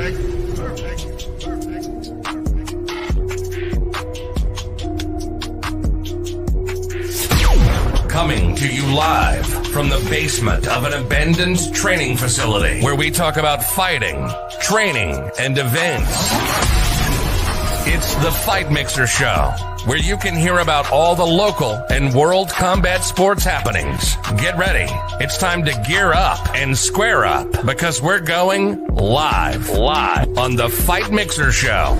Coming to you live from the basement of an abandoned training facility where we talk about fighting, training, and events. It's the Fight Mixer Show, where you can hear about all the local and world combat sports happenings. Get ready. It's time to gear up and square up because we're going live on the Fight Mixer Show.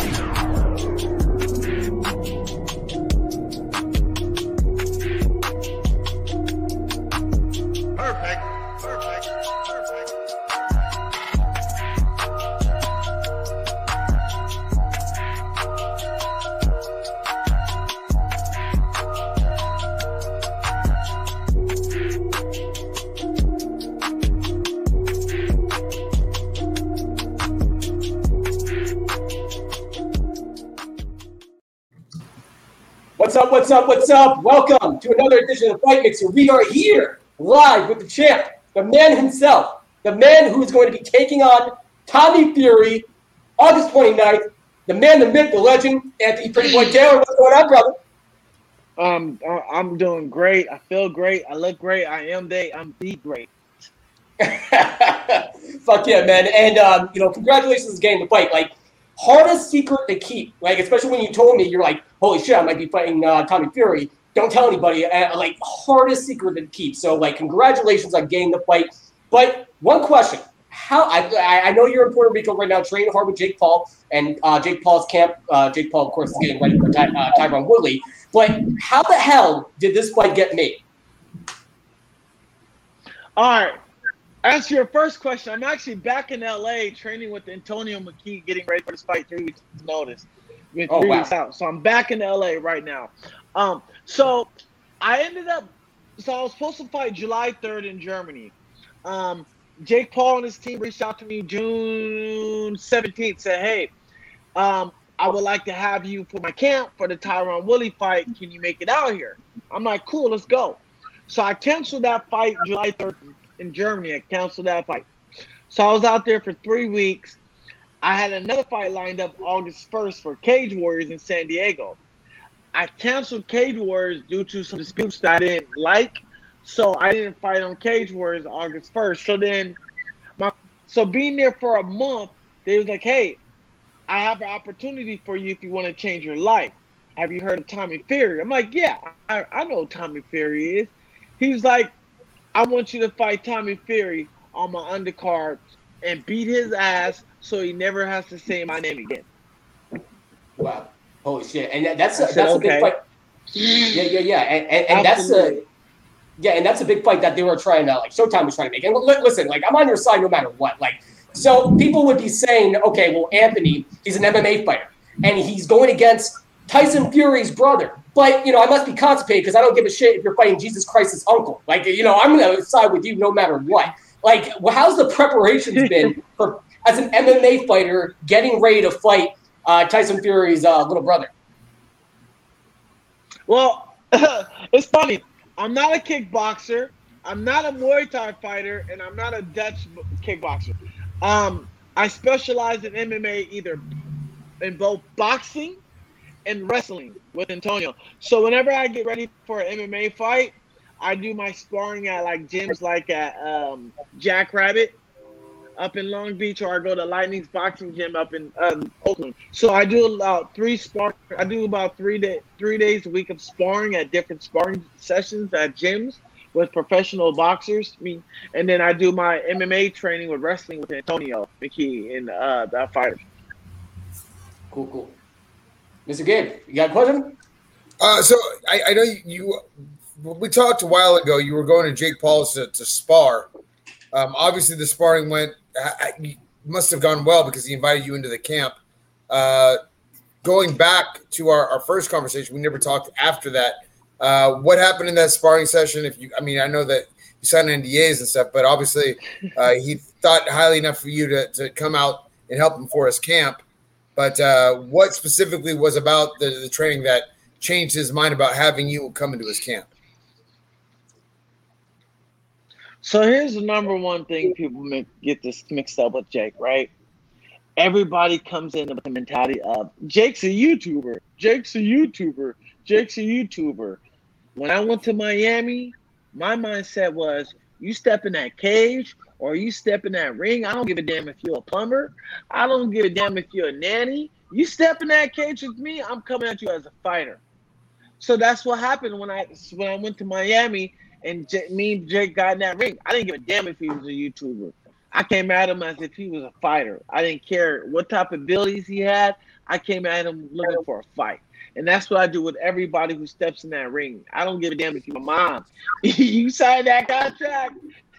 What's up? Welcome to another edition of Fight Mixer. We are here live with the champ, the man himself, the man who is going to be taking on Tommy Fury August 29th, the man, the myth, the legend, Anthony Pretty Boy Taylor. What's going on, brother? I'm doing great. I feel great. I look great. I'm the great. Fuck yeah, man. And, congratulations on this game to fight. Like, hardest secret to keep, like, especially when you told me, you're like, holy shit, I might be fighting Tommy Fury. Don't tell anybody. Like, hardest secret to keep. So, like, congratulations on getting the fight. But one question. I know you're in Puerto Rico right now, training hard with Jake Paul and Jake Paul's camp. Jake Paul, of course, is getting ready for Tyron Woodley. But how the hell did this fight get made? All right. Answer your first question. I'm actually back in LA training with Antonio McKee, getting ready for this fight 3 weeks notice. We're 3 weeks out. So I'm back in LA right now. So I was supposed to fight July 3rd in Germany. Jake Paul and his team reached out to me June 17th, said, hey, I would like to have you for my camp for the Tyron Woodley fight. Can you make it out here? I'm like, cool, let's go. So I canceled that fight July 3rd in Germany. I canceled that fight. So I was out there for 3 weeks. I had another fight lined up August 1st for Cage Warriors in San Diego. I canceled Cage Warriors due to some disputes that I didn't like. So I didn't fight on Cage Warriors August 1st. So being there for a month, they was like, hey, I have an opportunity for you if you want to change your life. Have you heard of Tommy Fury? I'm like, yeah, I know who Tommy Fury is. He's like, I want you to fight Tommy Fury on my undercard and beat his ass so he never has to say my name again. Wow. Holy shit. And that's a big fight. Yeah. And that's a big fight that they were trying to, like, Showtime was trying to make. And listen, like, I'm on your side no matter what. Like, so people would be saying, okay, well, Anthony, he's an MMA fighter, and he's going against Tyson Fury's brother. But, I must be constipated because I don't give a shit if you're fighting Jesus Christ's uncle. Like, I'm going to side with you no matter what. Like, how's the preparations been for, as an MMA fighter, getting ready to fight Tyson Fury's little brother? Well, it's funny. I'm not a kickboxer. I'm not a Muay Thai fighter, and I'm not a Dutch kickboxer. I specialize in MMA either in both boxing and wrestling with Antonio. So whenever I get ready for an MMA fight, I do my sparring at like gyms like at Jackrabbit up in Long Beach, or I go to Lightning's boxing gym up in Oakland. So I do about 3 days a week of sparring at different sparring sessions at gyms with professional boxers. And then I do my MMA training with wrestling with Antonio McKee and that fighter. Cool. Mr. Gabe, you got a question? So I know you. We talked a while ago. You were going to Jake Paul's to spar. Obviously, the sparring must have gone well because he invited you into the camp. Going back to our first conversation, we never talked after that. What happened in that sparring session? I know that you signed NDAs and stuff, but obviously he thought highly enough for you to come out and help him for his camp. But what specifically was about the training that changed his mind about having you come into his camp? So here's the number one thing people get this mixed up with Jake, right? everybody comes in with the mentality of Jake's a YouTuber. Jake's a YouTuber. Jake's a YouTuber. When I went to Miami, my mindset was, you step in that cage or you step in that ring, I don't give a damn if you're a plumber. I don't give a damn if you're a nanny. You step in that cage with me, I'm coming at you as a fighter. So that's what happened when I went to Miami and me and Jake got in that ring. I didn't give a damn if he was a YouTuber. I came at him as if he was a fighter. I didn't care what type of abilities he had. I came at him looking for a fight. And that's what I do with everybody who steps in that ring. I don't give a damn if you're my mom. You signed that contract.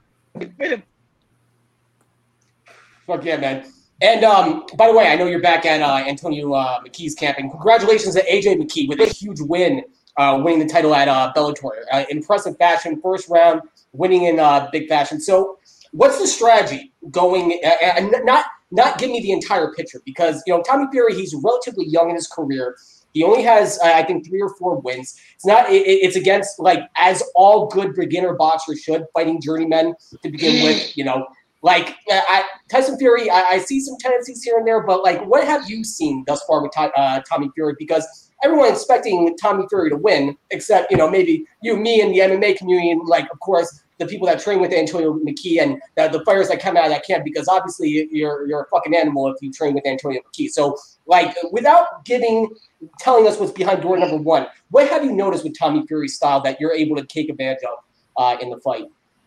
Fuck yeah, man. And by the way, I know you're back at Antonio McKee's camp, and congratulations to AJ McKee with a huge win, winning the title at Bellator. Impressive fashion, first round, winning in big fashion. So, what's the strategy going? And not give me the entire picture, because Tommy Fury, he's relatively young in his career. He only has, I think, 3 or 4 wins. It's not. It's against, like, as all good beginner boxers should, fighting journeymen to begin with. Tyson Fury, I see some tendencies here and there, but like, what have you seen thus far with Tommy Fury? Because everyone expecting Tommy Fury to win, except maybe you, me, and the MMA community, and like, of course, the people that train with Antonio McKee and the fighters that come out of that camp. Because obviously you're a fucking animal if you train with Antonio McKee. So, like, without telling us what's behind door number 1, what have you noticed with Tommy Fury's style that you're able to take advantage of in the fight?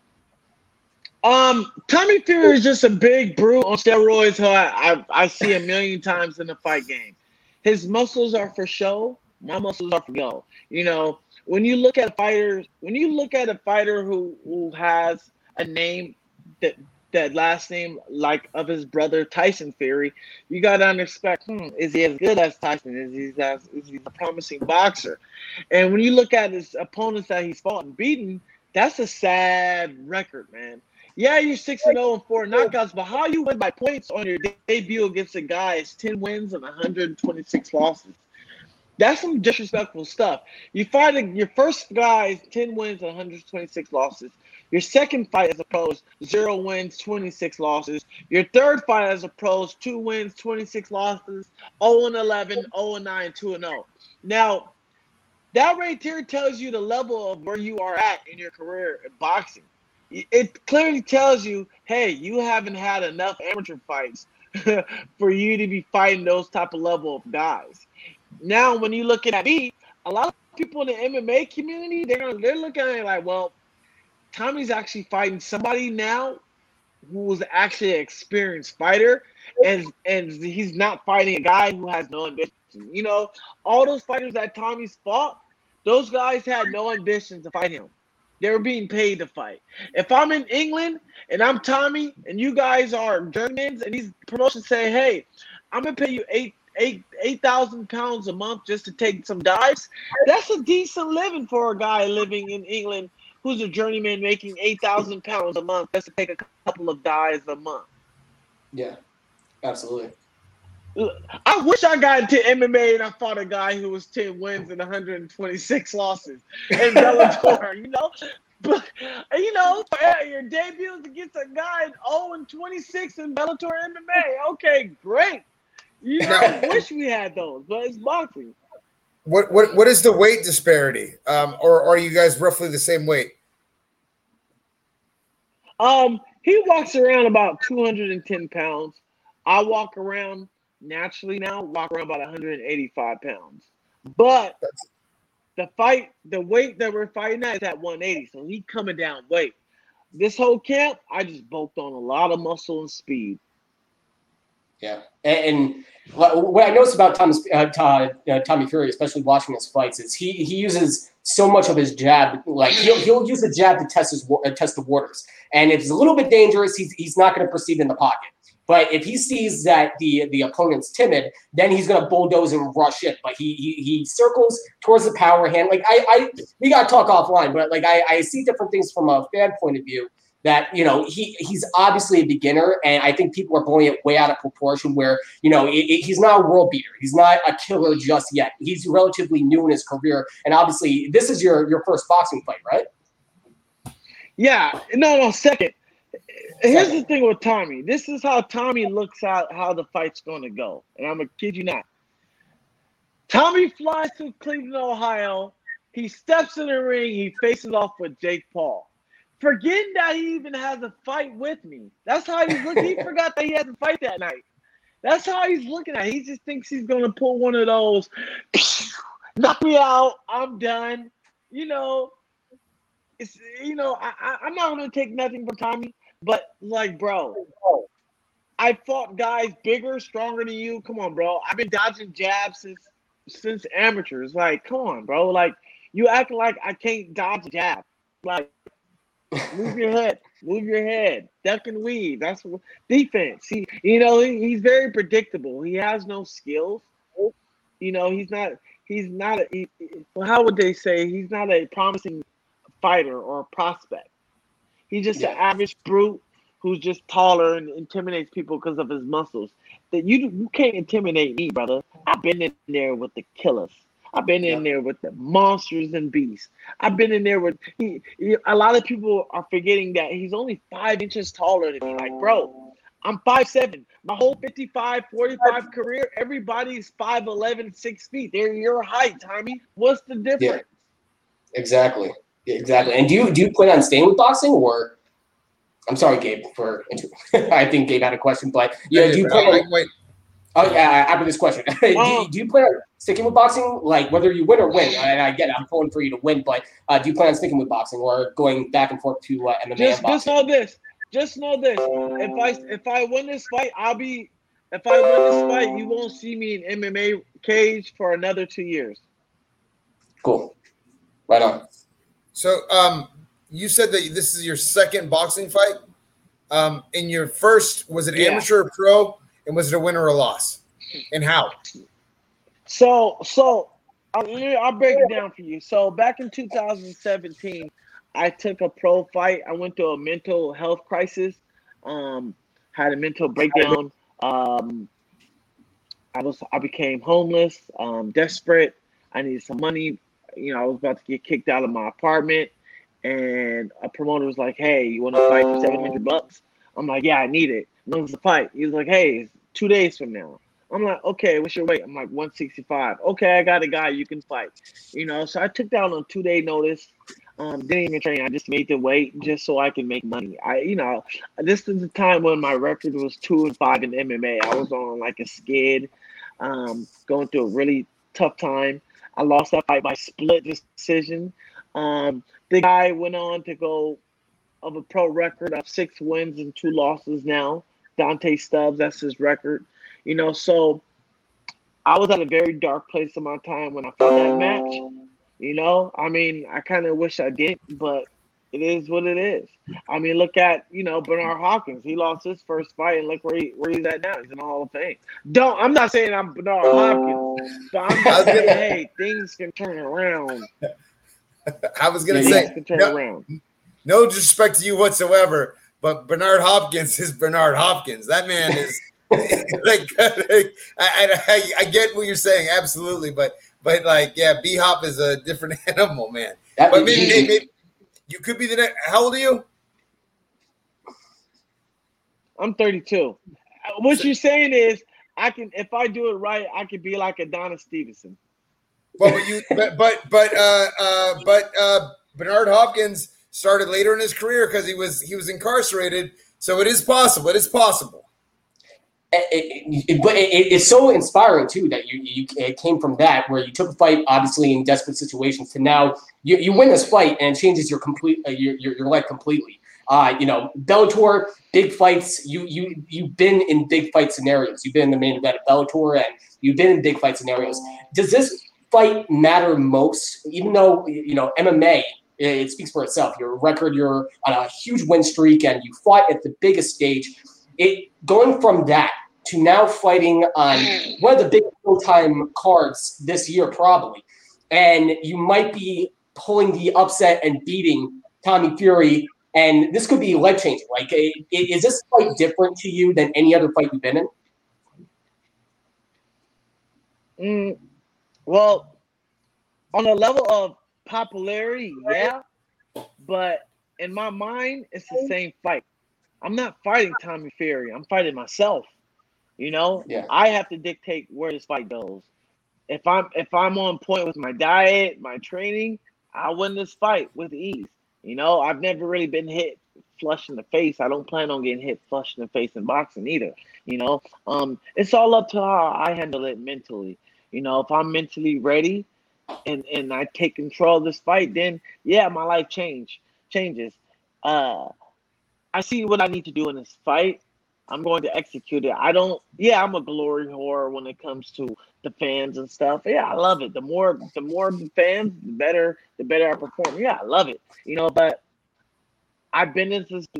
Tommy Fury is just a big brute on steroids who I see a million times in the fight game. His muscles are for show. My muscles are for go. When you look at a fighter who has a name that last name like of his brother Tyson Fury, you gotta expect, is he as good as Tyson? Is he a promising boxer? And when you look at his opponents that he's fought and beaten, that's a sad record, man. Yeah, you're 6-0 and 4 knockouts, but how you win by points on your debut against a guy is 10 wins and 126 losses. That's some disrespectful stuff. You fight your first guy is 10 wins and 126 losses. Your second fight as a pro is 0 wins, 26 losses. Your third fight as a pro is 2 wins, 26 losses, 0-11, 0-9, 2-0. Now, that right there tells you the level of where you are at in your career in boxing. It clearly tells you, hey, you haven't had enough amateur fights for you to be fighting those type of level of guys. Now, when you look at me, a lot of people in the MMA community, they're looking at it like, well, Tommy's actually fighting somebody now who's actually an experienced fighter, and he's not fighting a guy who has no ambition. All those fighters that Tommy's fought, those guys had no ambition to fight him. They were being paid to fight. If I'm in England and I'm Tommy and you guys are Germans and these promotions say, hey, I'm going to pay you 8,000 pounds a month just to take some dives, that's a decent living for a guy living in England who's a journeyman making 8,000 pounds a month just to take a couple of dives a month. Yeah, absolutely. I wish I got into MMA and I fought a guy who was 10 wins and 126 losses in Bellator, But, your debut is against a guy 0-26 in Bellator MMA. Okay, great. I wish we had those, but it's boxing. What is the weight disparity? Or are you guys roughly the same weight? He walks around about 210 pounds. I walk around naturally now, walk around about 185 pounds. But the weight that we're fighting at is at 180, so he's coming down weight. This whole camp, I just bulked on a lot of muscle and speed. Yeah, and what I noticed about Tommy Fury, especially watching his fights, is he uses so much of his jab. Like he'll use the jab to test the waters, and if it's a little bit dangerous, he's not going to proceed in the pocket. But if he sees that the opponent's timid, then he's going to bulldoze and rush it. But he circles towards the power hand. Like we got to talk offline, but like I see different things from a fan point of view. That he's obviously a beginner, and I think people are blowing it way out of proportion. Where he's not a world beater, he's not a killer just yet. He's relatively new in his career, and obviously this is your first boxing fight, right? Yeah, no, second. Here's the thing with Tommy. This is how Tommy looks at how the fight's going to go. And I'm going to kid you not. Tommy flies to Cleveland, Ohio. He steps in the ring. He faces off with Jake Paul. Forgetting that he even has a fight with me. That's how he's looking. He forgot that he had to fight that night. That's how he's looking at it. He just thinks he's going to pull one of those, knock me out, I'm done. I'm not going to take nothing from Tommy. But, like, bro, I fought guys bigger, stronger than you. Come on, bro. I've been dodging jabs since amateurs. Like, come on, bro. Like, you act like I can't dodge a jab. Like, move your head. Duck and weave. That's what, defense. He's very predictable. He has no skills. How would they say? He's not a promising fighter or a prospect. He's just an average brute who's just taller and intimidates people because of his muscles. That you can't intimidate me, brother. I've been in there with the killers. I've been in there with the monsters and beasts. I've been in there with a lot of people are forgetting that he's only 5 inches taller than me. Like, bro, I'm 5'7". My whole 55, 45 career, everybody's 5'11", 6 feet. They're your height, Tommy. What's the difference? Yeah. Exactly. And do you plan on staying with boxing, or I'm sorry, Gabe, I think Gabe had a question, but do you plan on, wait. Oh yeah, after this question, do you plan on sticking with boxing, like whether you win or win? And I get it, I'm pulling for you to win, but do you plan on sticking with boxing or going back and forth to MMA? Just know this. If I win this fight, you won't see me in MMA cage for another 2 years. Cool. Right on. So, you said that this is your second boxing fight. In your first, was it amateur or pro? And was it a win or a loss? And how? So I'll break it down for you. So back in 2017, I took a pro fight. I went through a mental health crisis. Had a mental breakdown. I became homeless. Desperate. I needed some money. I was about to get kicked out of my apartment, and a promoter was like, "Hey, you want to fight for $700?" I'm like, "Yeah, I need it." When's the fight? He was like, "Hey, it's 2 days from now." I'm like, "Okay, what's your weight?" I'm like, 165. Okay, I got a guy you can fight. So I took down on 2-day notice. Didn't even train. I just made the weight just so I can make money. This is the time when my record was 2-5 in MMA. I was on like a skid, going through a really tough time. I lost that fight by split decision. The guy went on to go of a pro record of 6 wins and 2 losses now. Dante Stubbs, that's his record. So I was at a very dark place in my time when I fought that match. I kind of wish I didn't, but it is what it is. Look at, Bernard Hopkins. He lost his first fight, and look where he's at now. He's in the Hall of Fame. I'm not saying I'm Bernard Hopkins, but I'm just saying, hey, things can turn around. I was going to say, no disrespect to you whatsoever, but Bernard Hopkins is Bernard Hopkins. That man is I get what you're saying, absolutely, but B-Hop is a different animal, man. But maybe you could be the next. How old are you? I'm 32. What you're saying is, if I do it right, I could be like Adonis Stevenson. Well, but Bernard Hopkins started later in his career because he was incarcerated. So it is possible. It is possible. But it's so inspiring too that you came from that, where you took a fight obviously in desperate situations, to now you win this fight and it changes your life completely. Bellator, big fights. You've been in big fight scenarios. You've been in the main event of Bellator, and you've been in big fight scenarios. Does this fight matter most? Even though MMA, it speaks for itself. Your record, you're on a huge win streak, and you fought at the biggest stage. Going from that to now fighting on one of the big full-time cards this year, probably, and you might be pulling the upset and beating Tommy Fury, and this could be life-changing. Like, is this fight different to you than any other fight you've been in? Well, on a level of popularity, yeah, but in my mind, it's the same fight. I'm not fighting Tommy Fury. I'm fighting myself. You know, I have to dictate where this fight goes. If I'm on point with my diet, my training, I'll win this fight with ease. You know, I've never really been hit flush in the face. I don't plan on getting hit flush in the face in boxing either. You know, it's all up to how I handle it mentally. You know, if I'm mentally ready and I take control of this fight, then my life changes. I see what I need to do in this fight. I'm going to execute it. I'm a glory whore when it comes to the fans and stuff. Yeah, I love it. The more the fans, the better I perform. Yeah, I love it. You know, but I've been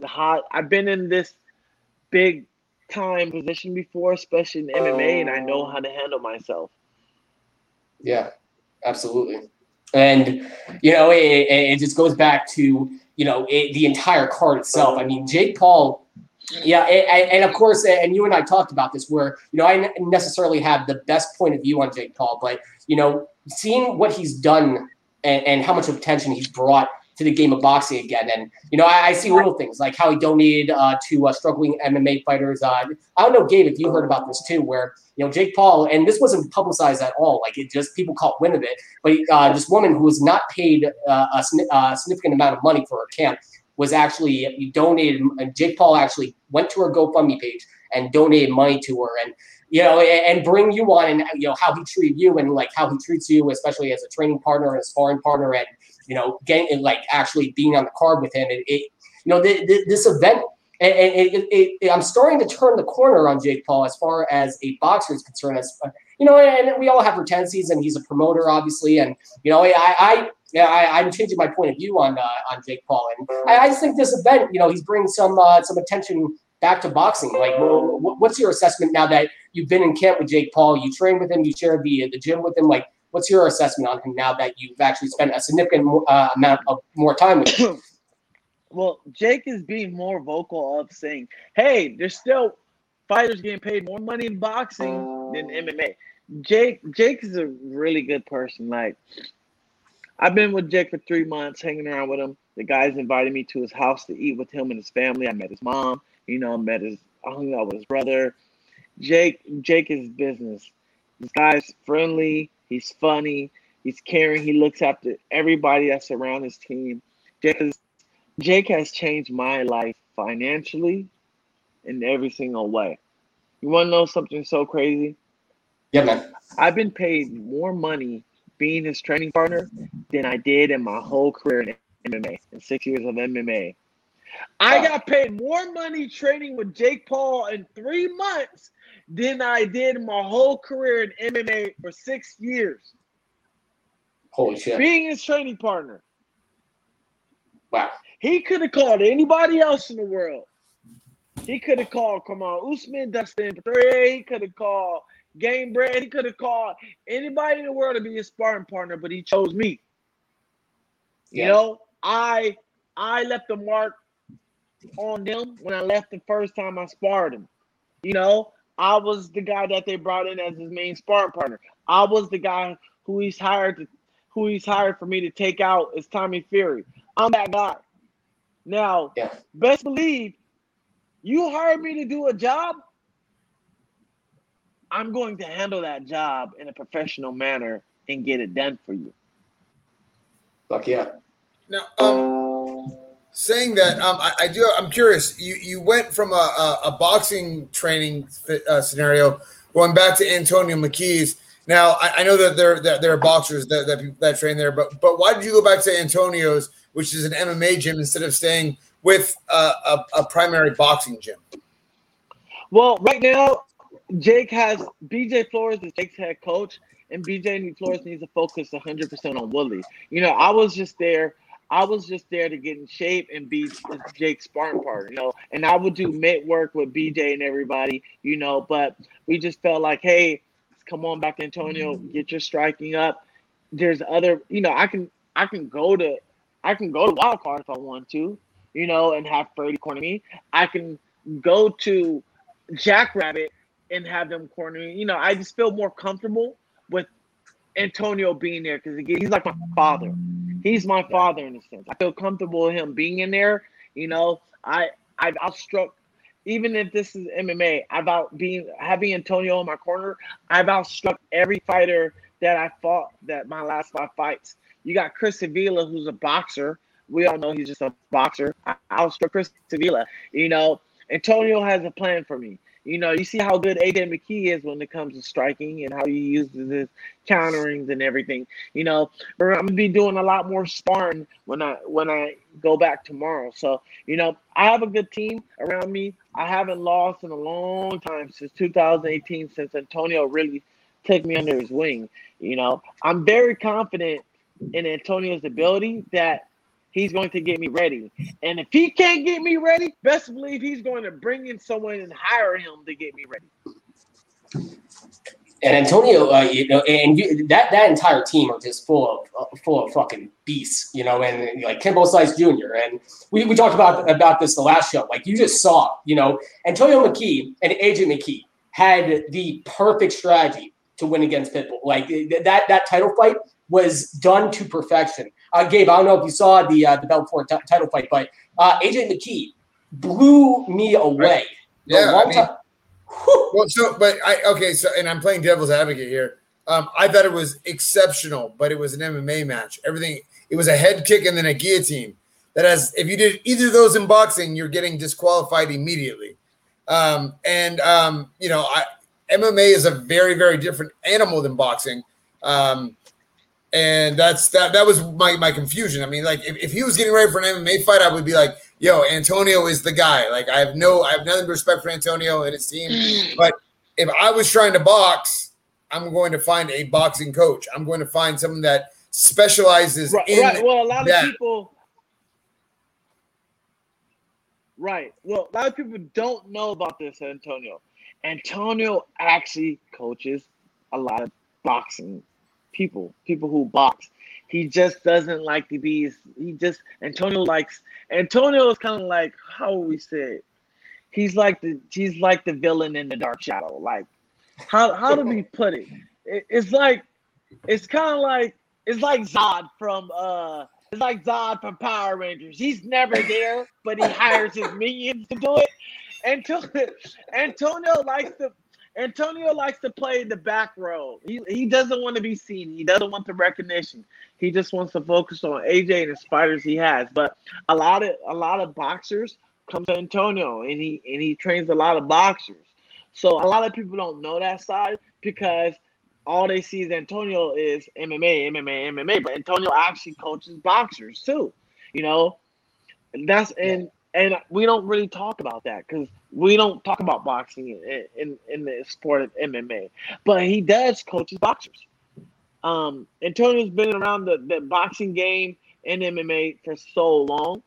in this big time position before, especially in MMA, and I know how to handle myself. Yeah, absolutely. And, you know, it just goes back to, you know, the entire card itself. I mean, Jake Paul, and of course, and you and I talked about this where, you know, I necessarily have the best point of view on Jake Paul, but, you know, seeing what he's done and how much attention he's brought to the game of boxing again. And, you know, I see little things like how he donated to struggling MMA fighters. I don't know, Gabe, if you heard about this too, where, you know, Jake Paul, and this wasn't publicized at all, like it just people caught wind of it, but this woman who was not paid a significant amount of money for her camp was actually donated. Jake Paul actually went to her GoFundMe page and donated money to her, and, you know, and bring you on, and, you know, how he treated you and like how he treats you, especially as a training partner and a sparring partner, and, you know, getting like actually being on the card with him. You know, this event, I'm starting to turn the corner on Jake Paul as far as a boxer is concerned. As you know, and we all have our tendencies, and he's a promoter, obviously, and, you know, I'm changing my point of view on Jake Paul, and I just think this event, you know, he's bringing some attention back to boxing. Like, what's your assessment now that you've been in camp with Jake Paul? You trained with him, you shared the gym with him. Like, what's your assessment on him now that you've actually spent a significant amount of more time with him? Well, Jake is being more vocal of saying, hey, there's still fighters getting paid more money in boxing than MMA. Jake is a really good person. Like, I've been with Jake for 3 months, hanging around with him. The guys invited me to his house to eat with him and his family. I met his mom. You know, I hung out with his brother. Jake is business. This guy's friendly. He's funny. He's caring. He looks after everybody that's around his team. Jake has changed my life financially in every single way. You want to know something so crazy? Yeah, man. I've been paid more money being his training partner than I did in my whole career in MMA, in 6 years of MMA. I got paid more money training with Jake Paul in 3 months than I did in my whole career in MMA for 6 years. Holy shit. Being his training partner. Wow. He could have called anybody else in the world. He could have called Kamaru Usman, Dustin Poirier. He could have called Gamebred. He could have called anybody in the world to be his sparring partner, but he chose me. Yeah. You know, I left a mark on them when I left the first time I sparred him. You know, I was the guy that they brought in as his main sparring partner. I was the guy who he's hired for me to take out is Tommy Fury. I'm that guy. Now, best believe you hired me to do a job, I'm going to handle that job in a professional manner and get it done for you. Fuck yeah. Now, saying that, I'm curious. You went from a boxing training scenario going back to Antonio McKee's. Now, I know that there are boxers that train there, but why did you go back to Antonio's, which is an MMA gym, instead of staying with a primary boxing gym? Well, right now, Jake has BJ Flores is Jake's head coach, and BJ Flores needs to focus 100% on Woodley. You know, I was just there to get in shape and be Jake's sparring partner, you know, and I would do mitt work with BJ and everybody, you know, but we just felt like, hey, come on back, Antonio, get your striking up. There's other, you know, I can go to Wild Card if I want to, you know, and have Freddie corner me. I can go to Jackrabbit and have them corner me. You know, I just feel more comfortable with Antonio being there because he's like my father. He's my father in a sense. I feel comfortable with him being in there. You know, I I've outstruck, even if this is MMA, having Antonio in my corner, I've outstruck every fighter that I fought my last 5 fights. You got Chris Avila, who's a boxer. We all know he's just a boxer. I outstruck Chris Avila. Antonio has a plan for me. You see how good AJ McKee is when it comes to striking and how he uses his counterings and everything. I'm gonna be doing a lot more sparring when I go back tomorrow. So, I have a good team around me. I haven't lost in a long time, since 2018, since Antonio really took me under his wing. I'm very confident in Antonio's ability that he's going to get me ready. And if he can't get me ready, best believe he's going to bring in someone and hire him to get me ready. And Antonio, that entire team are just full of fucking beasts, and like Kimbo Slice Jr. And we talked about this the last show. Like you just saw, Antonio McKee and AJ McKee had the perfect strategy to win against Pitbull. Like that title fight was done to perfection. Gabe, I don't know if you saw the Bellator title fight, but AJ McKee blew me away. Yeah, and I'm playing devil's advocate here. I thought it was exceptional, but it was an MMA match. It was a head kick and then a guillotine. If you did either of those in boxing, you're getting disqualified immediately. MMA is a very, very different animal than boxing. And that was my confusion. I mean, like if he was getting ready for an MMA fight, I would be like, yo, Antonio is the guy. Like I have nothing but respect for Antonio and his team. But if I was trying to box, I'm going to find a boxing coach. I'm going to find someone that specializes in that. Well, a lot of people. Right. Well, a lot of people don't know about this, Antonio. Antonio actually coaches a lot of boxing people who box. He just doesn't like to be. Antonio is kind of like, how would we say it? He's like the villain in the Dark Shadow. Like, how do we put it? It's like Zod from Power Rangers. He's never there, but he hires his minions to do it. Antonio likes to play the back row. He doesn't want to be seen. He doesn't want the recognition. He just wants to focus on AJ and the fighters he has. But a lot of boxers come to Antonio, and he trains a lot of boxers. So a lot of people don't know that side because all they see is Antonio is MMA. But Antonio actually coaches boxers too. And we don't really talk about that because we don't talk about boxing in the sport of MMA. But he does coach boxers. Antonio's been around the boxing game and MMA for so long.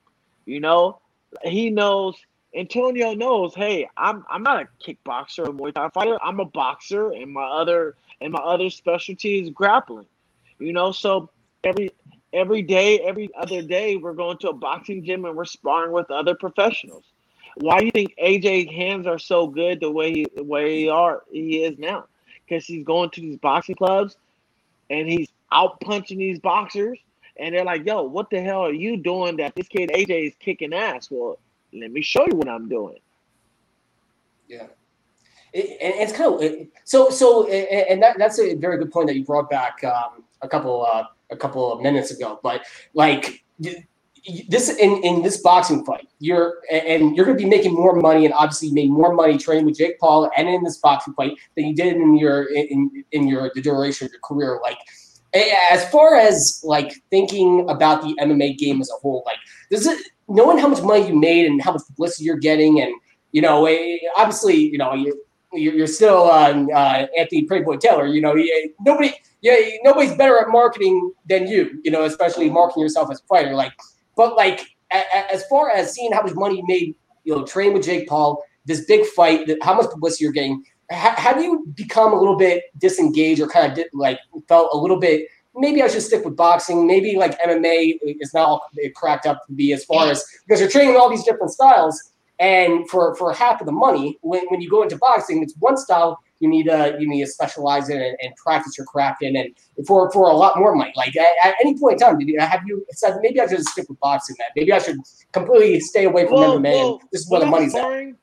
Antonio knows, hey, I'm not a kickboxer or Muay Thai fighter. I'm a boxer, and my other specialty is grappling. So every other day, we're going to a boxing gym and we're sparring with other professionals. Why do you think AJ's hands are so good the way he is now? Because he's going to these boxing clubs and he's out punching these boxers, and they're like, "Yo, what the hell are you doing that this kid AJ is kicking ass?" Well, let me show you what I'm doing. Yeah. It's kind of so, and that's a very good point that you brought back a couple of minutes ago. But like this in this boxing fight, you're going to be making more money, and obviously you made more money training with Jake Paul and in this boxing fight than you did in the duration of your career. Like as far as like thinking about the MMA game as a whole, like knowing how much money you made and how much publicity you're getting, and obviously you're still Anthony Prettyboy Taylor. Nobody's better at marketing than you. Especially marketing yourself as a fighter. But as far as seeing how much money you made, training with Jake Paul, this big fight, how much publicity you're getting, have you become a little bit disengaged or kind of felt a little bit? Maybe I should stick with boxing. Maybe like MMA is not all it cracked up to be, as far as because you're training all these different styles. And for half of the money, when you go into boxing, it's one style. you need to specialize in and practice your craft in, and for a lot more money. Like at any point in time, have you said maybe I should just stick with boxing, man? Maybe I should completely stay away from MMA. And this is where the money's at.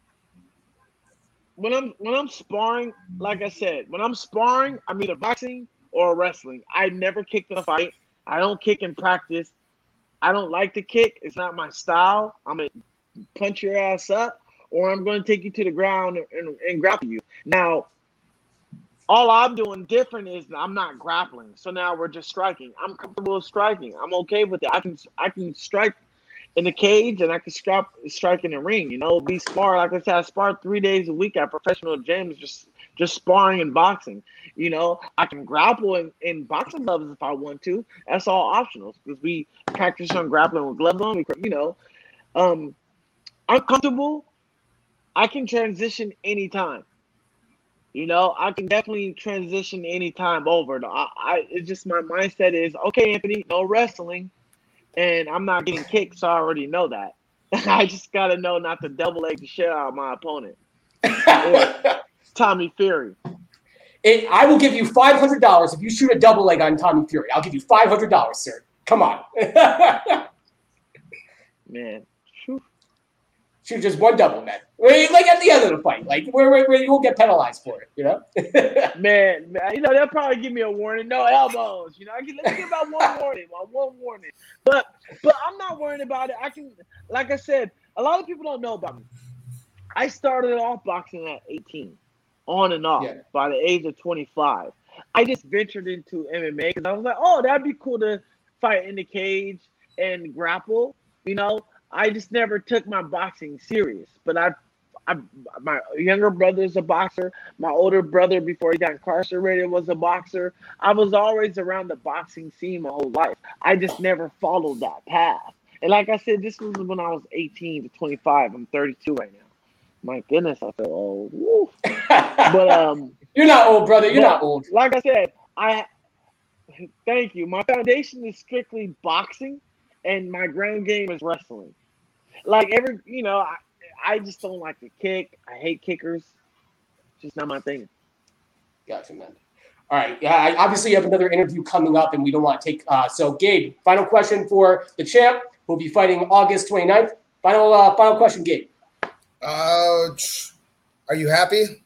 When I'm sparring, like I said, when I'm sparring, I'm either boxing or wrestling. I never kick in a fight. I don't kick in practice. I don't like to kick. It's not my style. I'm going to punch your ass up, or I'm going to take you to the ground and grapple you. Now, all I'm doing different is I'm not grappling. So now we're just striking. I'm comfortable with striking. I'm okay with it. I can strike in the cage, and I can strike in the ring. We spar. Like I said, I spar 3 days a week at professional gyms, just sparring and boxing. I can grapple in boxing gloves if I want to. That's all optional because we practice on grappling with gloves on. I'm comfortable. I can transition anytime. I can definitely transition anytime over. It's just my mindset is, okay, Anthony, no wrestling. And I'm not getting kicked, so I already know that. I just got to know not to double leg the shit out of my opponent. Tommy Fury. I will give you $500 if you shoot a double leg on Tommy Fury. I'll give you $500, sir. Come on. Man. Shoot just one double, man. Like at the end of the fight. Like where you won't get penalized for it, Man, they'll probably give me a warning. No elbows. Let me give out one warning. But I'm not worried about it. Like I said, a lot of people don't know about me. I started off boxing at 18, on and off, by the age of 25. I just ventured into MMA because I was like, oh, that'd be cool to fight in the cage and grapple, I just never took my boxing serious, but my younger brother's a boxer. My older brother, before he got incarcerated, was a boxer. I was always around the boxing scene my whole life. I just never followed that path. And like I said, this was when I was 18 to 25. I'm 32 right now. My goodness, I feel old. Woo. But you're not old, brother. You're not old. Like I said, thank you. My foundation is strictly boxing, and my ground game is wrestling. Like I just don't like to kick. I hate kickers. It's just not my thing. Gotcha, man. All right. Yeah, obviously you have another interview coming up, and we don't want to take. So, Gabe, final question for the champ, who'll be fighting August 29th. Final question, Gabe. Are you happy?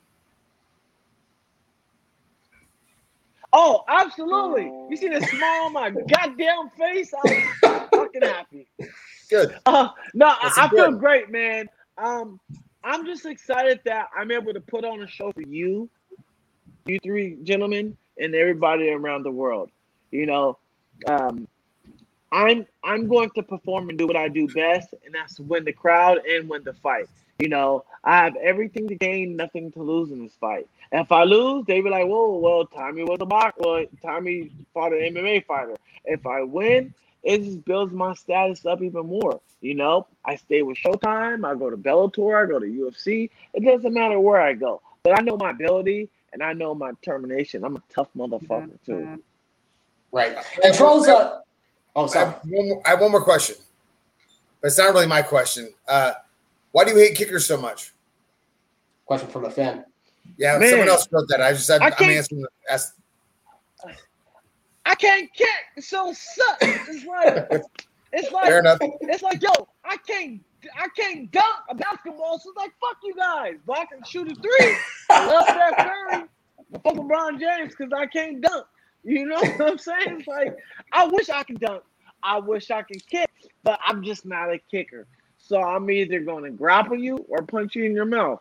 Oh, absolutely. You see the smile on my goddamn face? I'm fucking happy. Good. I feel great, man. I'm just excited that I'm able to put on a show for you three gentlemen, and everybody around the world. I'm going to perform and do what I do best, and that's win the crowd and win the fight. I have everything to gain, nothing to lose in this fight. And if I lose, they be like, whoa, well, Tommy was a boxer. Well, Tommy fought an MMA fighter. If I win, it just builds my status up even more. I stay with Showtime. I go to Bellator. I go to UFC. It doesn't matter where I go. But I know my ability, and I know my determination. I'm a tough motherfucker, too. Right. And Charles, sorry. I have one more question. But it's not really my question. Why do you hate kickers so much? Question from a fan. Yeah, man, someone else wrote that. I'm answering. I can't kick, so suck. It's like fair enough. It's like, yo, I can't dunk a basketball. So it's like, fuck you guys. But I can shoot a three. I love that Curry. Fuck LeBron James because I can't dunk. You know what I'm saying? It's like, I wish I could dunk. I wish I could kick, but I'm just not a kicker. So I'm either going to grapple you or punch you in your mouth.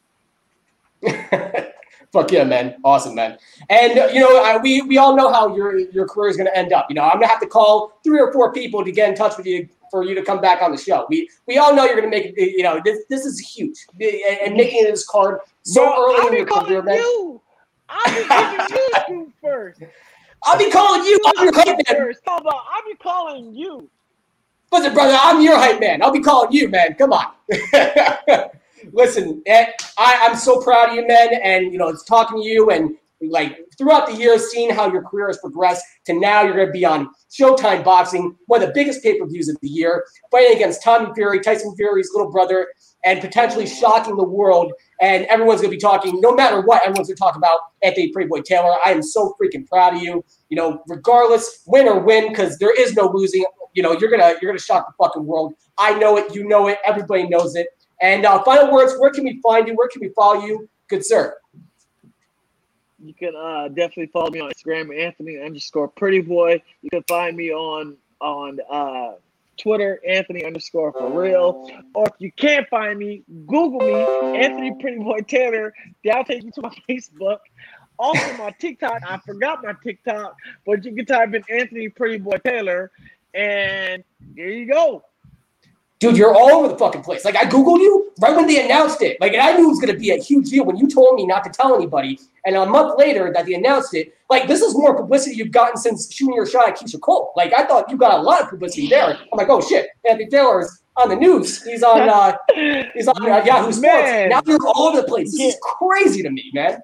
Fuck yeah, man. Awesome, man. And, we all know how your career is going to end up. I'm going to have to call 3 or 4 people to get in touch with you for you to come back on the show. We all know you're going to make it, this is huge. And making this card so early in your career, man. I'll be giving you first. I'll be calling you. I'm your hype man. I'll be calling you. Listen, brother, I'm your hype man. I'll be calling you, man. Come on. Listen, I'm so proud of you, man. And, it's talking to you and, throughout the years, seeing how your career has progressed to now you're going to be on Showtime Boxing, one of the biggest pay-per-views of the year, fighting against Tommy Fury, Tyson Fury's little brother. and potentially shocking the world. And everyone's going to be talking, no matter what, everyone's going to talk about Anthony Pretty Boy Taylor. I am so freaking proud of you. You know, regardless, win or win, because there is no losing. You know, you're gonna shock the fucking world. I know it. You know it. Everybody knows it. And final words, where can we find you? Where can we follow you? Good sir. You can definitely follow me on Instagram, Anthony_prettyboy. You can find me on Twitter, Anthony_for_real. Or if you can't find me, Google me, Anthony Pretty Boy Taylor. That'll take you to my Facebook. Also, my TikTok. I forgot my TikTok, but you can type in Anthony Pretty Boy Taylor, and there you go. Dude, you're all over the fucking place. Like, I Googled you right when they announced it. Like, and I knew it was going to be a huge deal when you told me not to tell anybody. And a month later that they announced it, like, this is more publicity you've gotten since shooting your shot at Keisha Cole. Like, I thought you got a lot of publicity there. I'm like, oh, shit, Anthony Taylor's on the news. He's on Yahoo Sports. Man. Now you're all over the place. This is crazy to me, man.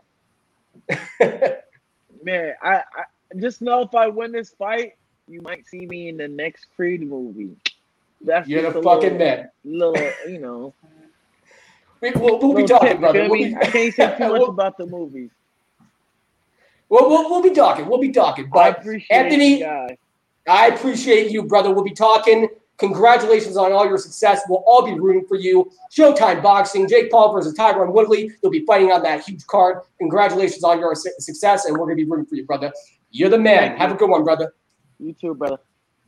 Man, I just know if I win this fight, you might see me in the next Creed movie. You're the fucking man. Little, you know. We'll be talking, brother. I can't say too much about the movies. Well, we'll be talking. We'll be talking. But I appreciate Anthony, you guys. I appreciate you, brother. We'll be talking. Congratulations on all your success. We'll all be rooting for you. Showtime Boxing, Jake Paul versus Tyron Woodley. You'll be fighting on that huge card. Congratulations on your success, and we're going to be rooting for you, brother. You're the man. Have a good one, brother. You too, brother.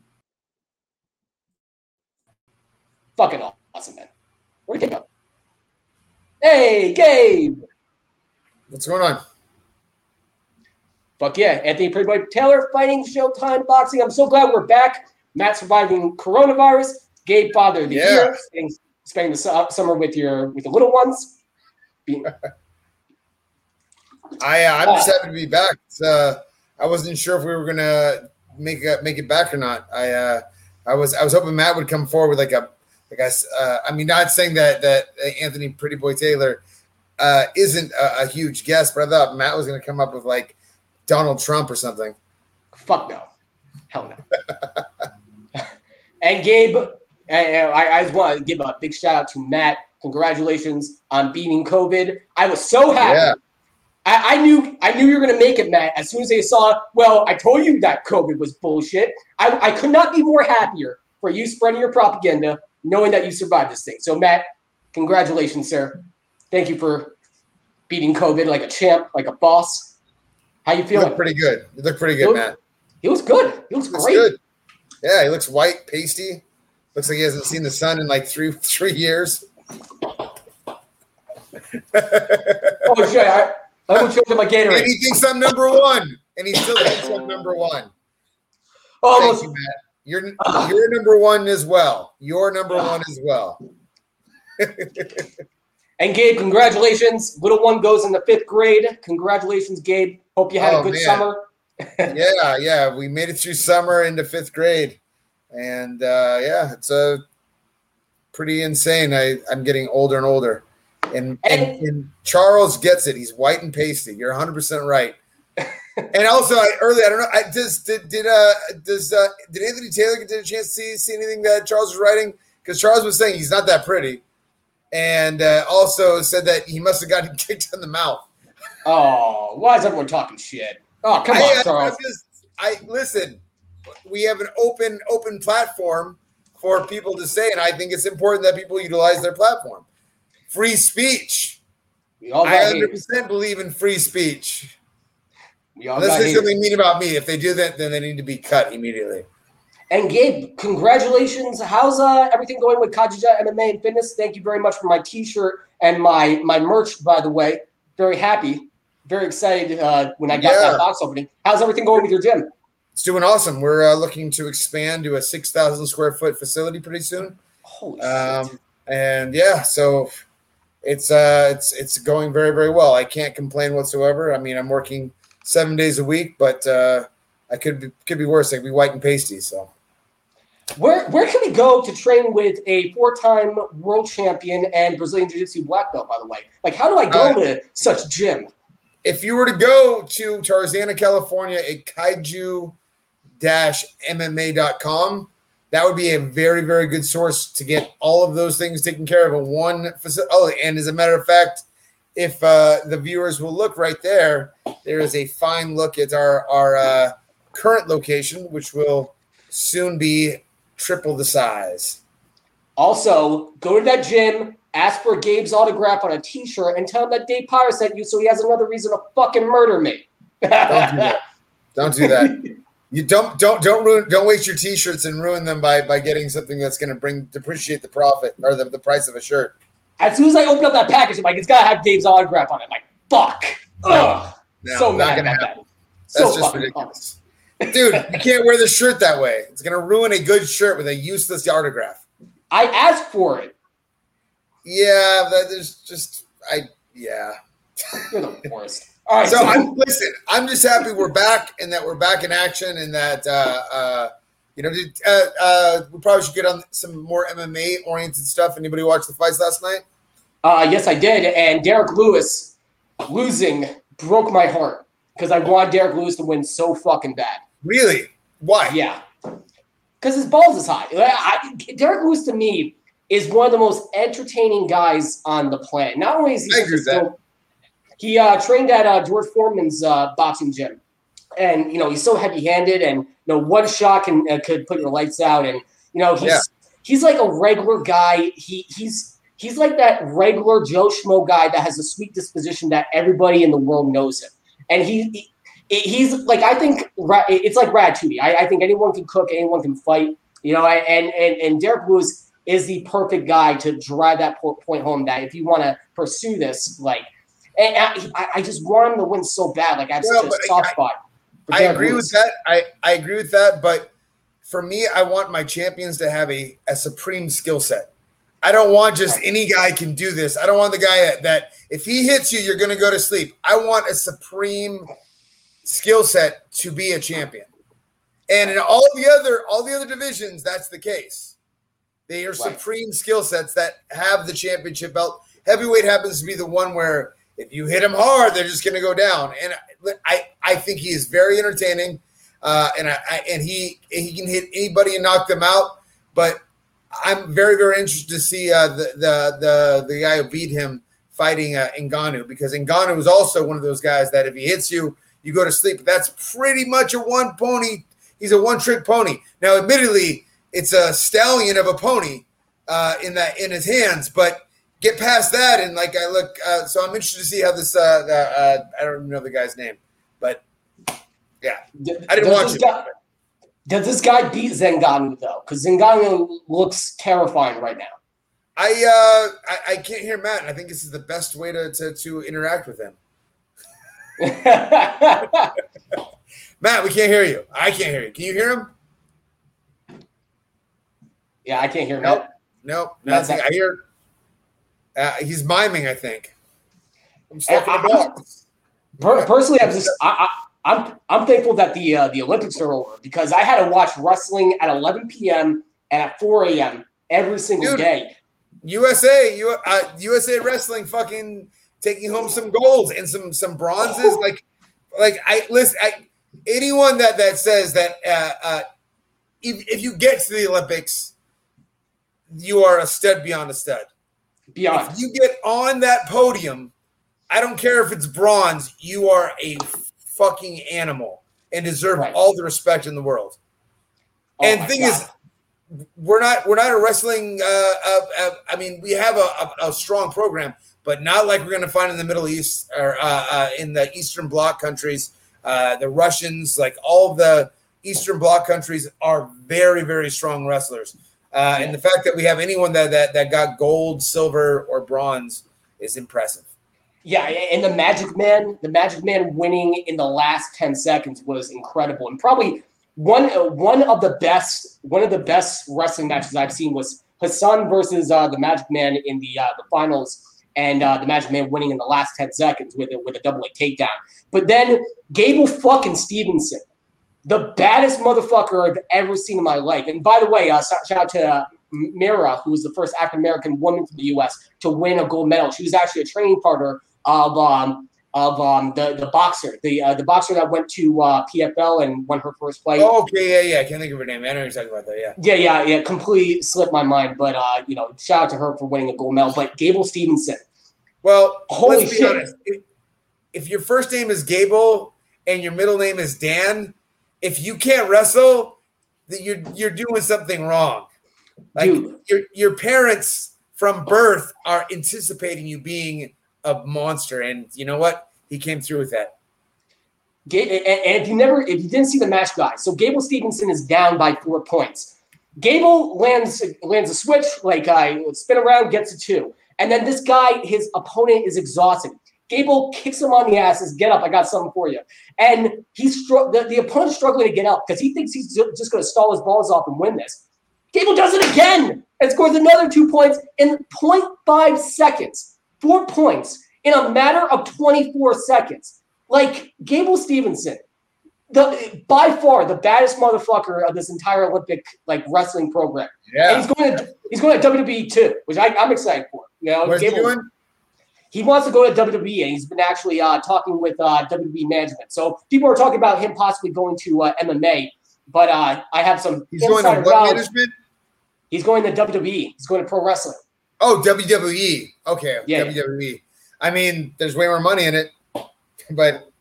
Fucking awesome, man. Where'd Gabe go? Hey, Gabe. What's going on? Fuck yeah. Anthony Pretty Boy Taylor fighting Showtime Boxing. I'm so glad we're back. Matt surviving coronavirus. Gabe, father of the year. Spending the summer with the little ones. I'm just happy to be back. I wasn't sure if we were gonna make it back or not. I was hoping Matt would come forward with I mean, not saying that Anthony Pretty Boy Taylor isn't a huge guest, but I thought Matt was going to come up with like Donald Trump or something. Fuck no. Hell no. And Gabe, I just want to give a big shout out to Matt. Congratulations on beating COVID. I was so happy. Yeah. I knew you were going to make it, Matt. As soon as they saw, well, I told you that COVID was bullshit. I could not be more happier for you spreading your propaganda, knowing that you survived this thing. So, Matt, congratulations, sir. Thank you for beating COVID like a champ, like a boss. How you feeling? You look pretty good. You look pretty good, Matt. He looks good. He looks great. Good. Yeah, he looks white, pasty. Looks like he hasn't seen the sun in like three years. Oh, shit. I would show him my Gatorade. And he thinks I'm number one. And he still thinks I'm number one. Oh, thank you, Matt. You're number one as well. You're number one as well. And Gabe, congratulations. Little one goes in the 5th grade. Congratulations, Gabe. Hope you had a good summer. Yeah. We made it through summer into 5th grade. And it's pretty insane. I'm getting older and older. And Charles gets it. He's white and pasty. You're 100% right. And also, I don't know. Did Anthony Taylor get a chance to see anything that Charles was writing? Because Charles was saying he's not that pretty, and also said that he must have gotten kicked in the mouth. Oh, why is everyone talking shit? Oh, come on, Charles. Listen. We have an open platform for people to say, and I think it's important that people utilize their platform. Free speech. I 100% believe in free speech. Unless there's something mean about me. If they do that, then they need to be cut immediately. And Gabe, congratulations. How's everything going with Kajija MMA and Fitness? Thank you very much for my T-shirt and my merch, by the way. Very happy. Very excited when I got that box opening. How's everything going with your gym? It's doing awesome. We're looking to expand to a 6,000 square foot facility pretty soon. Holy shit. And so it's going very, very well. I can't complain whatsoever. I mean, I'm working 7 days a week, but I could be worse. I could be white and pasty. So, where can we go to train with a 4-time world champion and Brazilian Jiu-Jitsu black belt? By the way, like, how do I go to such gym? If you were to go to Tarzana, California, at kaiju-mma.com, that would be a very, very good source to get all of those things taken care of in one facility. Oh, and as a matter of fact, if the viewers will look right there, there is a fine look at our current location, which will soon be triple the size. Also, go to that gym, ask for Gabe's autograph on a T-shirt, and tell him that Dave Pyre sent you, so he has another reason to fucking murder me. Don't do that. Don't do that. You don't waste your T-shirts and ruin them by getting something that's going to depreciate the profit or the price of a shirt. As soon as I open up that package, I'm like, it's got to have Dave's autograph on it. I'm like, fuck. Ugh. No, so mad about that. That's just ridiculous. Dude, you can't wear the shirt that way. It's going to ruin a good shirt with a useless autograph. I asked for it. Yeah, there's just yeah. You're the worst. All right. So I'm just happy we're back and that we're back in action and that we probably should get on some more MMA oriented stuff. Anybody watch the fights last night? Yes, I did. And Derek Lewis losing broke my heart because I want Derek Lewis to win so fucking bad. Really? Why? Yeah. Because his balls is high. Derek Lewis to me is one of the most entertaining guys on the planet. Not only is he trained at George Foreman's boxing gym, and he's so heavy-handed, and one shot could put your lights out, and he's like a regular guy. He's like that regular Joe Schmo guy that has a sweet disposition that everybody in the world knows him, and he's like, I think it's like Ratatouille. I think anyone can cook, anyone can fight, and Derek Lewis is the perfect guy to drive that point home that if you want to pursue this, and I just want him to win so bad. Like I have such a soft spot. I agree with that. I agree with that. But for me, I want my champions to have a supreme skill set. I don't want just any guy can do this. I don't want the guy that if he hits you, you're going to go to sleep. I want a supreme skill set to be a champion. And in all the other divisions, that's the case. They are supreme skill sets that have the championship belt. Heavyweight happens to be the one where if you hit him hard, they're just going to go down. And I think he is very entertaining, and he can hit anybody and knock them out. But I'm very, very interested to see the guy who beat him fighting Ngannou, because Ngannou is also one of those guys that if he hits you, you go to sleep. But that's pretty much a one pony. He's a one-trick pony. Now, admittedly, it's a stallion of a pony in his hands, but get past that and so I'm interested to see how this. I don't even know the guy's name, but yeah, I didn't watch it. Does this guy beat Ngannou though? Because Ngannou looks terrifying right now. I can't hear Matt, and I think this is the best way to interact with him. Matt, we can't hear you. I can't hear you. Can you hear him? Yeah, I can't hear him. Nope. I hear. He's miming, I think. I'm stuck in a box. Personally, I'm thankful that the Olympics are over, because I had to watch wrestling at 11 p.m. and at 4 a.m. every single day. USA wrestling fucking taking home some golds and some bronzes. Anyone that says that if you get to the Olympics, you are a stud beyond a stud. Beyond. If you get on that podium, I don't care if it's bronze, you are a fucking animal and deserve all the respect in the world. And the thing is, we're not a wrestling. I mean, we have a strong program, but not like we're going to find in the Middle East or in the Eastern Bloc countries. The Russians, like all of the Eastern Bloc countries, are very, very strong wrestlers. And the fact that we have anyone that got gold, silver, or bronze is impressive. Yeah, and the Magic Man winning in the last 10 seconds was incredible, and probably one of the best wrestling matches I've seen was Hassan versus the Magic Man in the finals, and the Magic Man winning in the last 10 seconds with a double leg takedown. But then Gable fucking Stevenson, the baddest motherfucker I've ever seen in my life. And by the way, shout out to Mira, who was the first African American woman from the U.S. to win a gold medal. She was actually a training partner of of the boxer, the boxer that went to PFL and won her first fight. Oh, okay, yeah. I can't think of her name. I know you're talking about that. Yeah. Yeah. Completely slipped my mind, but shout out to her for winning a gold medal. But Gable Stevenson. Well, holy let's be shit. honest. If your first name is Gable and your middle name is Dan, if you can't wrestle, that you're doing something wrong. Like your parents from birth are anticipating you being a monster, and you know what? He came through with that. And if you didn't see the match, guys, so Gable Stevenson is down by 4 points. Gable lands a switch, spin around, gets a 2, and then this guy, his opponent, is exhausted. Gable kicks him on the ass, says, "Get up, I got something for you." And the opponent's struggling to get up because he thinks he's just going to stall his balls off and win this. Gable does it again and scores another 2 points in 0.5 seconds. 4 points in a matter of 24 seconds. Like, Gable Stevenson, by far the baddest motherfucker of this entire Olympic wrestling program. Yeah. And he's going to WWE too, which I'm excited for. What's he doing? He wants to go to WWE, and he's been actually talking with WWE management. So people are talking about him possibly going to MMA, but I have some. He's going to what management? He's going to WWE. He's going to pro wrestling. Oh, WWE. Okay, yeah. WWE. I mean, there's way more money in it, but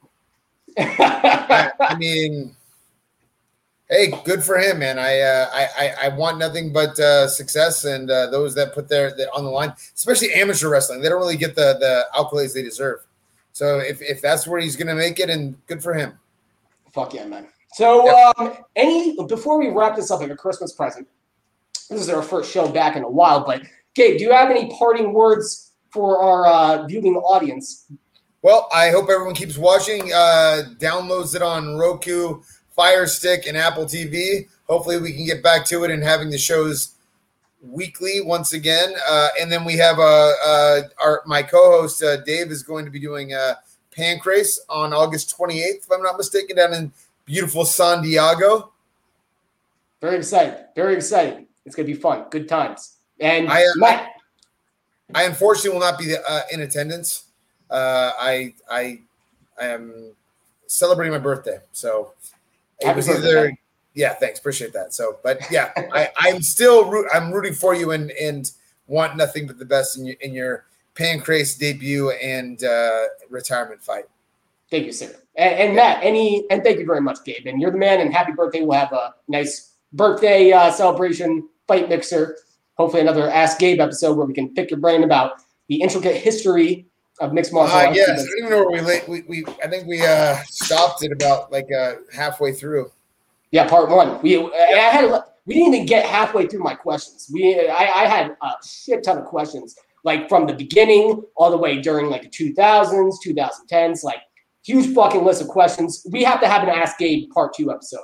I mean, hey, good for him, man. I want nothing but success, and those that put their on the line, especially amateur wrestling, they don't really get the accolades they deserve. So if that's where he's going to make it, and good for him. Fuck yeah, man. So before we wrap this up, like a Christmas present, this is our first show back in a while, but Gabe, do you have any parting words for our viewing audience? Well, I hope everyone keeps watching, downloads it on Roku, Fire Stick, and Apple TV. Hopefully we can get back to it and having the shows weekly once again. And then we have my co-host, Dave, is going to be doing Pancrase on August 28th, if I'm not mistaken, down in beautiful San Diego. Very excited. Very excited. It's going to be fun. Good times. And I unfortunately will not be in attendance. I am celebrating my birthday, so it was either. Yeah, thanks, appreciate that. So, but yeah, I'm rooting for you and want nothing but the best in your Pancrase debut and retirement fight. Thank you, sir. And Matt, and thank you very much, Gabe. And you're the man. And happy birthday. We'll have a nice birthday celebration fight mixer. Hopefully, another Ask Gabe episode where we can pick your brain about the intricate history of mixed martial arts. Yes, I don't even know where I think we stopped it about halfway through. Yeah, part one. We didn't even get halfway through my questions. I had a shit ton of questions, from the beginning all the way during the 2000s, 2010s, huge fucking list of questions. We have to have an Ask Gabe part 2 episode.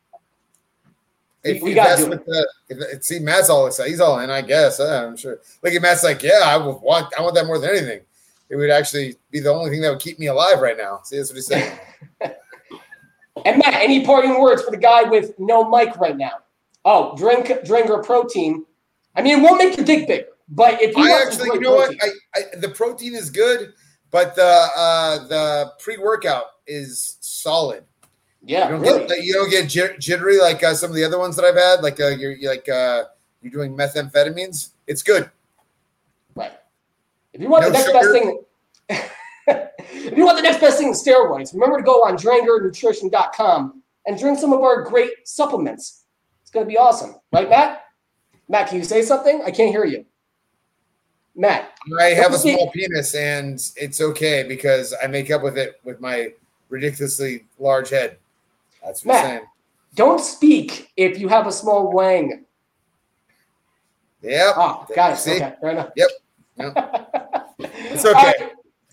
We got to do it. See, Matt's all excited. He's all in, I guess. I'm sure. Look at Matt's I want that more than anything. It would actually be the only thing that would keep me alive right now. See, that's what he's saying. And Matt, any parting words for the guy with no mic right now? Oh, drink our protein. I mean, it won't make your dick bigger, but if you you know protein, what? The protein is good, but the pre-workout is solid. Yeah, you don't get jittery like some of the other ones that I've had. You're doing methamphetamines. It's good. Right. If you want the next best thing, if you want the next best thing in steroids, remember to go on DrangerNutrition.com and drink some of our great supplements. It's going to be awesome, right, Matt? Matt, can you say something? I can't hear you. Matt, I have a small penis, and it's okay because I make up with it with my ridiculously large head. That's what I'm saying. Don't speak if you have a small wang. Yep. Oh, got it. See? Okay, fair enough. Yep. It's okay.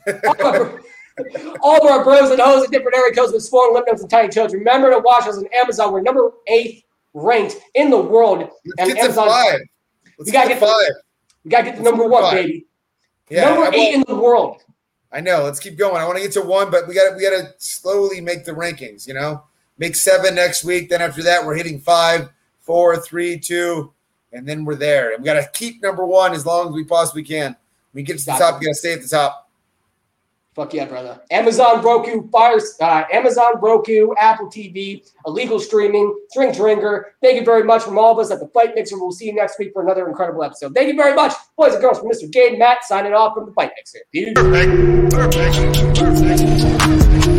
All of our bros and hoes in different area codes with swollen lymph nodes and tiny children. Remember to watch us on Amazon. We're number 8 ranked in the world. Let's get to 5. We gotta get 5. We gotta get to number 1, baby. Yeah, number 8 in the world. I know. Let's keep going. I want to get to 1, but we gotta slowly make the rankings. Make 7 next week. Then after that, we're hitting 5, 4, 3, 2, and then we're there. And we gotta keep number 1 as long as we possibly can. When we get to the top, we gotta stay at the top. Fuck yeah, brother. Amazon, Roku, Apple TV, illegal streaming, Drink Drinker. Thank you very much from all of us at the Fight Mixer. We'll see you next week for another incredible episode. Thank you very much, boys and girls, from Mr. Gabe Matt signing off from the Fight Mixer. Perfect.